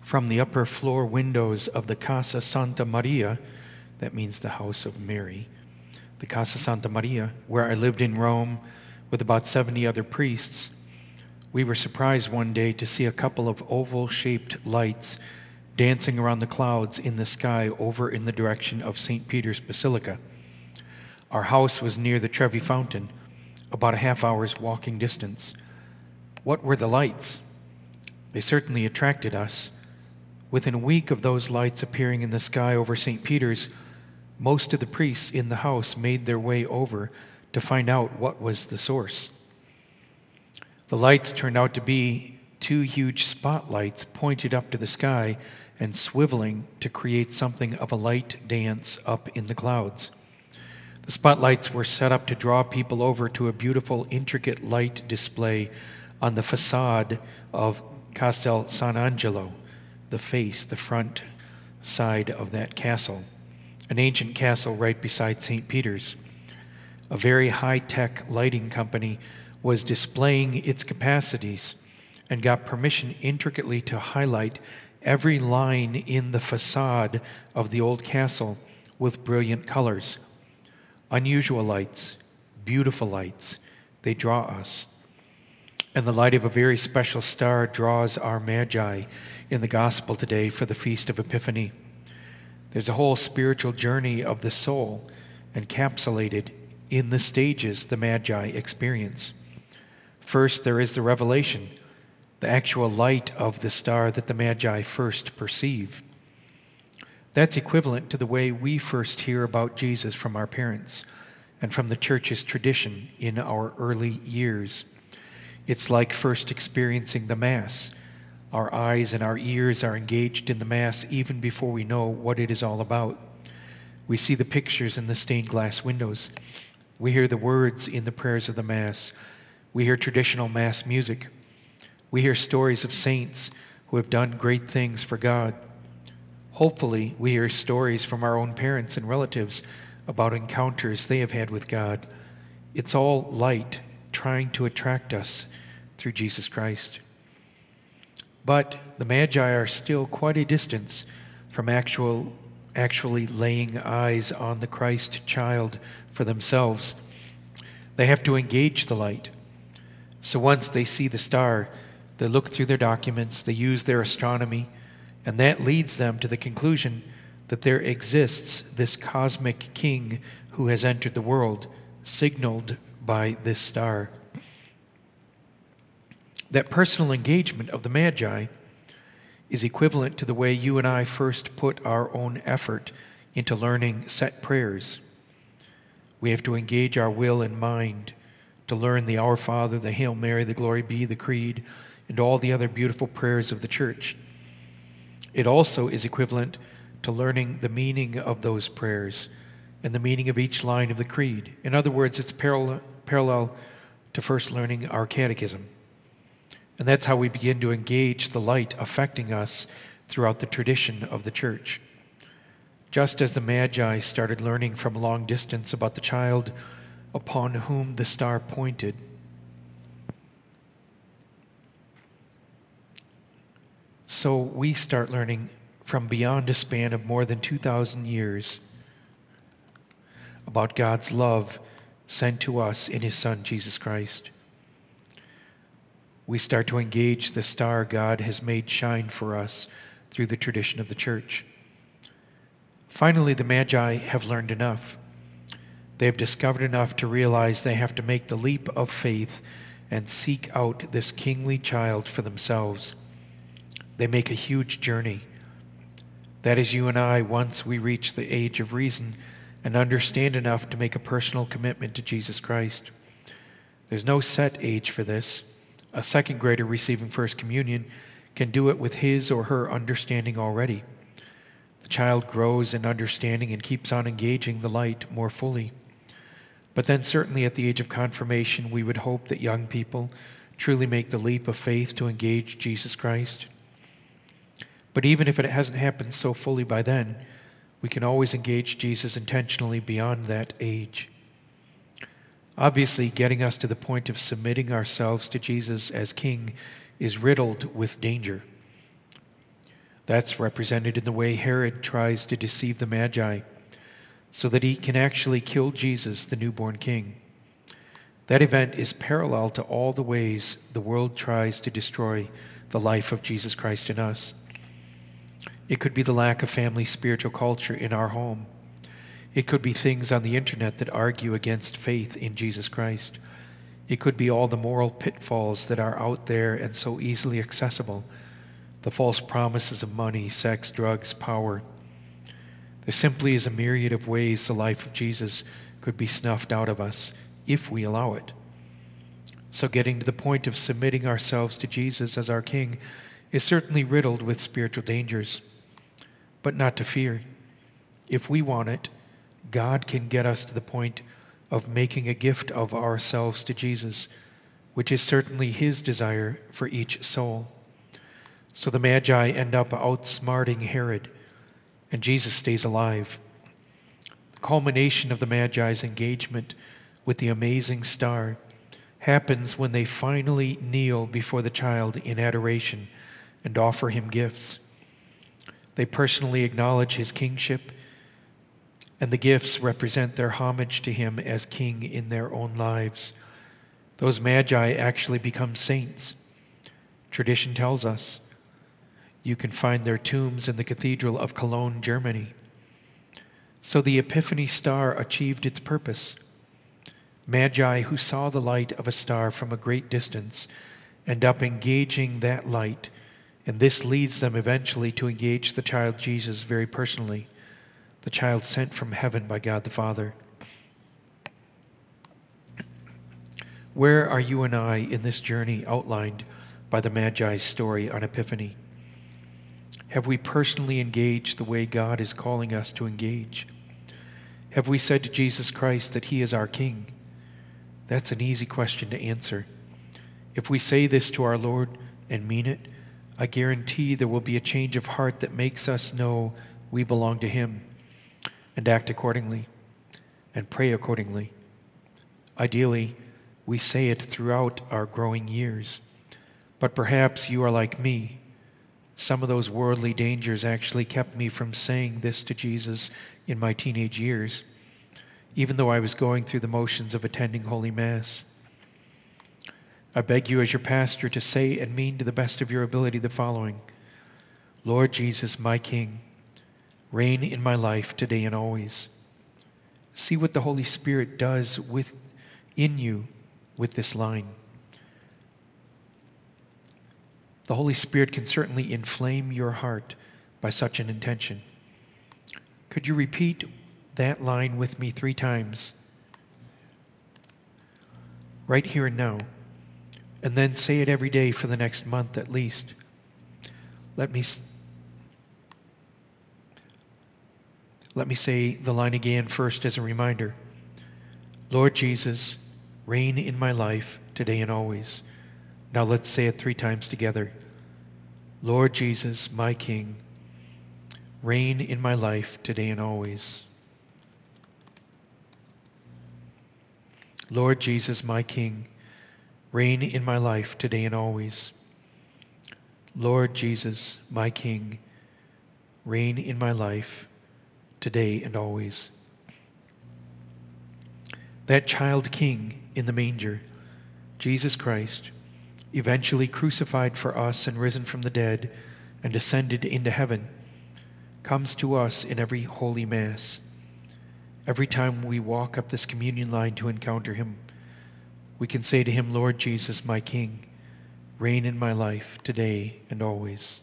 From the upper floor windows of the Casa Santa Maria, that means the house of Mary, the Casa Santa Maria, where I lived in Rome with about 70 other priests, we were surprised one day to see a couple of oval-shaped lights dancing around the clouds in the sky over in the direction of St. Peter's Basilica. Our house was near the Trevi Fountain, about a half-hour's walking distance. What were the lights? They certainly attracted us. Within a week of those lights appearing in the sky over St. Peter's, most of the priests in the house made their way over to find out what was the source. The lights turned out to be two huge spotlights pointed up to the sky and swiveling to create something of a light dance up in the clouds. The spotlights were set up to draw people over to a beautiful, intricate light display on the facade of Castel San Angelo, the front side of that castle, an ancient castle right beside St. Peter's. A very high-tech lighting company was displaying its capacities and got permission intricately to highlight every line in the facade of the old castle with brilliant colors. Unusual lights, beautiful lights, they draw us. And the light of a very special star draws our Magi in the gospel today for the Feast of Epiphany. There's a whole spiritual journey of the soul encapsulated in the stages the Magi experience. First, there is the revelation, the actual light of the star that the Magi first perceive. That's equivalent to the way we first hear about Jesus from our parents and from the church's tradition in our early years. It's like first experiencing the Mass. Our eyes and our ears are engaged in the Mass even before we know what it is all about. We see the pictures in the stained glass windows. We hear the words in the prayers of the Mass. We hear traditional Mass music. We hear stories of saints who have done great things for God. Hopefully, we hear stories from our own parents and relatives about encounters they have had with God. It's all light trying to attract us through Jesus Christ. But the Magi are still quite a distance from actually laying eyes on the Christ child for themselves. They have to engage the light. So once they see the star, they look through their documents, they use their astronomy, and that leads them to the conclusion that there exists this cosmic king who has entered the world, signaled by this star. That personal engagement of the Magi is equivalent to the way you and I first put our own effort into learning set prayers. We have to engage our will and mind to learn the Our Father, the Hail Mary, the Glory Be, the Creed, and all the other beautiful prayers of the Church. It also is equivalent to learning the meaning of those prayers and the meaning of each line of the Creed. In other words, it's parallel to first learning our catechism. And that's how we begin to engage the light affecting us throughout the tradition of the Church. Just as the Magi started learning from a long distance about the child upon whom the star pointed, so we start learning from beyond a span of more than 2,000 years about God's love sent to us in His Son, Jesus Christ. We start to engage the star God has made shine for us through the tradition of the Church. Finally, the Magi have learned enough. They have discovered enough to realize they have to make the leap of faith and seek out this kingly child for themselves. They make a huge journey. That is you and I once we reach the age of reason and understand enough to make a personal commitment to Jesus Christ. There's no set age for this. A second grader receiving First Communion can do it with his or her understanding already. The child grows in understanding and keeps on engaging the light more fully. But then certainly at the age of confirmation, we would hope that young people truly make the leap of faith to engage Jesus Christ. But even if it hasn't happened so fully by then, we can always engage Jesus intentionally beyond that age. Obviously, getting us to the point of submitting ourselves to Jesus as King is riddled with danger. That's represented in the way Herod tries to deceive the Magi so that he can actually kill Jesus, the newborn king. That event is parallel to all the ways the world tries to destroy the life of Jesus Christ in us. It could be the lack of family spiritual culture in our home. It could be things on the internet that argue against faith in Jesus Christ. It could be all the moral pitfalls that are out there and so easily accessible. The false promises of money, sex, drugs, power. There simply is a myriad of ways the life of Jesus could be snuffed out of us if we allow it. So getting to the point of submitting ourselves to Jesus as our King is certainly riddled with spiritual dangers, but not to fear. If we want it, God can get us to the point of making a gift of ourselves to Jesus, which is certainly His desire for each soul. So the Magi end up outsmarting Herod, and Jesus stays alive. The culmination of the Magi's engagement with the amazing star happens when they finally kneel before the child in adoration and offer him gifts. They personally acknowledge his kingship, and the gifts represent their homage to him as king in their own lives. Those Magi actually become saints. Tradition tells us you can find their tombs in the Cathedral of Cologne, Germany. So the Epiphany star achieved its purpose. Magi who saw the light of a star from a great distance end up engaging that light, and this leads them eventually to engage the child Jesus very personally, the child sent from heaven by God the Father. Where are you and I in this journey outlined by the Magi's story on Epiphany? Have we personally engaged the way God is calling us to engage? Have we said to Jesus Christ that He is our King? That's an easy question to answer. If we say this to our Lord and mean it, I guarantee there will be a change of heart that makes us know we belong to Him and act accordingly and pray accordingly. Ideally, we say it throughout our growing years. But perhaps you are like me. Some of those worldly dangers actually kept me from saying this to Jesus in my teenage years, even though I was going through the motions of attending Holy Mass. I beg you as your pastor to say and mean to the best of your ability the following: Lord Jesus, my King, reign in my life today and always. See what the Holy Spirit does in you with this line. The Holy Spirit can certainly inflame your heart by such an intention. Could you repeat that line with me 3 times? Right here and now. And then say it every day for the next month at least. Let me say the line again first as a reminder. Lord Jesus, reign in my life today and always. Now let's say it 3 times together. Lord Jesus, my King, reign in my life today and always. Lord Jesus, my King, reign in my life today and always. Lord Jesus, my King, reign in my life today and always. That child King in the manger, Jesus Christ, eventually crucified for us and risen from the dead and ascended into heaven, comes to us in every Holy Mass. Every time we walk up this communion line to encounter Him, we can say to Him, Lord Jesus, my King, reign in my life today and always.